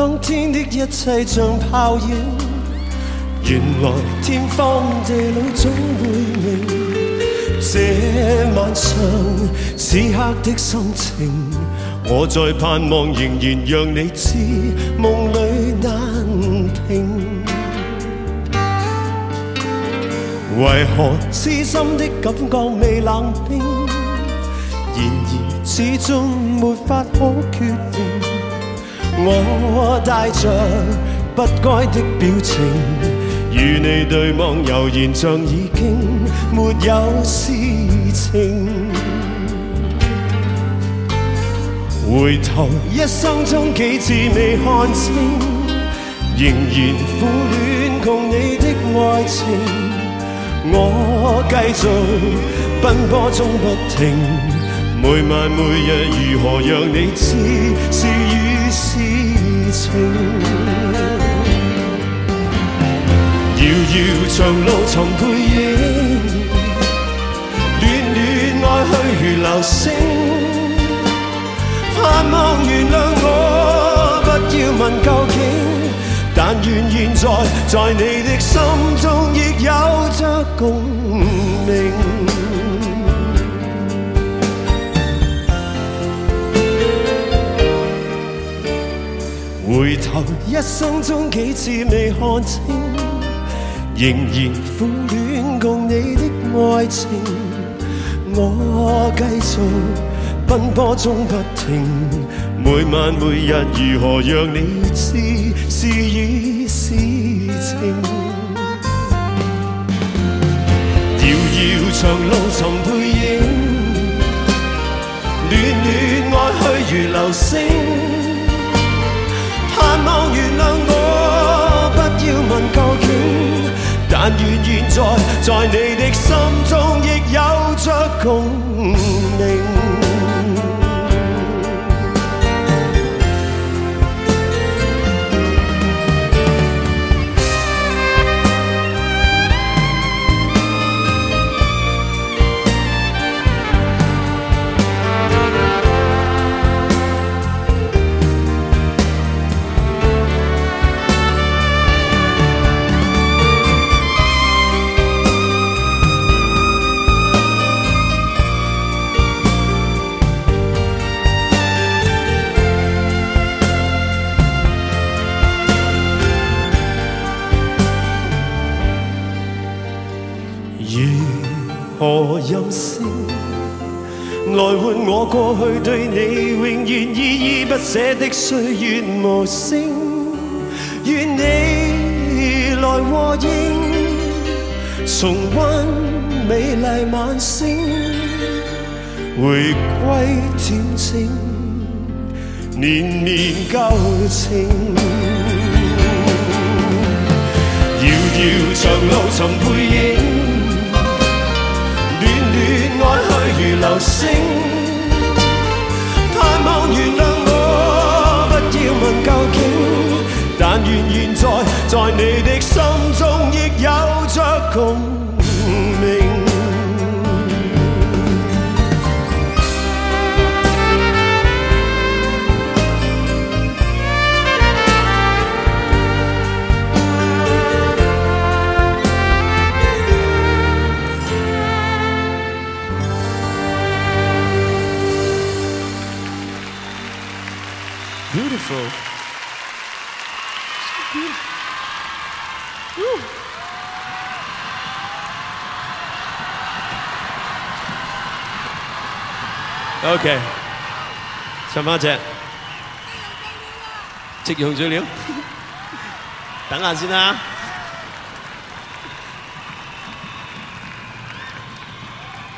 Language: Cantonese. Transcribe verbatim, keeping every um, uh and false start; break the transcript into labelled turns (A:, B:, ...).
A: 當天的一切像泡影，原來天荒地老總會明。這晚上此刻的心情，我在盼望，仍然讓你知夢裏難平。為何痴心的感覺未冷冰？然而始終沒法可決定。我帶着不該的表情，與你對望，悠然像已經沒有事情。回頭一生中幾次未看清，仍然苦戀共你的愛情。我繼續奔波中不停，每晚每日如何讓你知是與是情。遙遙長路尋背影，戀戀愛去如流星。盼望原諒我，不要問究竟，但願現在在你的心中亦有着共鳴。回頭一生中幾次未看清，仍然苦戀共你的愛情。我繼續奔波中不停，每晚每日如何讓你知是與是情。遙遙長路尋背影，戀戀愛去如流星。盼望原諒我，不要問究竟，但願現在在你的心中亦有着共鳴。如何任性來換我過去對你永遠依依不捨的歲月無聲？願你來和應，重溫美麗晚星，回歸恬靜綿綿舊情。遙遙長路尋背影，愛去如流星。盼望原諒我，不要問究竟，但願現在在你的心中亦有着共鳴。Beautiful. So beautiful. Woo. OK， 唱翻隻，即用咗了，等下先啦。